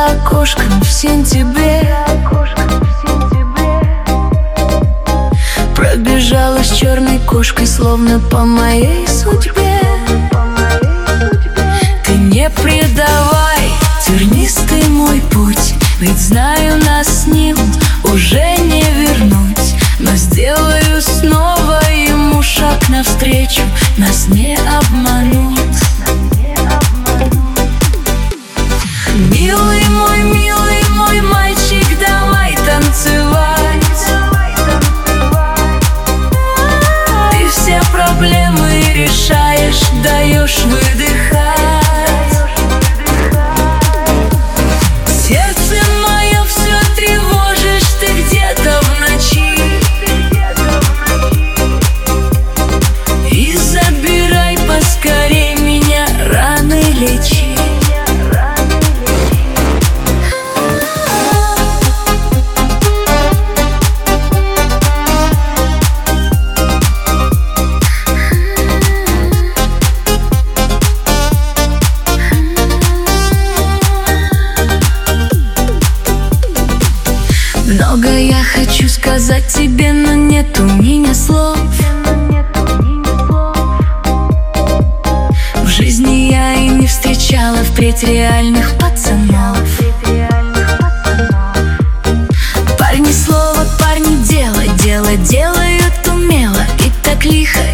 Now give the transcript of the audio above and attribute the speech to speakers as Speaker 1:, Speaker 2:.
Speaker 1: окошком в сентябре пробежалась черной кошкой, словно по моей судьбе. Ты не предавай, тернистый мой путь, ведь знаю, нас с ним уже не вернуть. Но сделаю снова ему шаг навстречу, нас не обманут. Милый мой мальчик, давай танцевать. Ты все проблемы решаешь, даешь выдыхать. Сердце мое все тревожишь ты где-то в ночи. И забирай поскорей меня, раны лечи. Много я хочу сказать тебе, но нет у меня слов. В жизни я и не встречала впредь реальных пацанов. Парни слово, парни дело, дело делают умело и так лихо,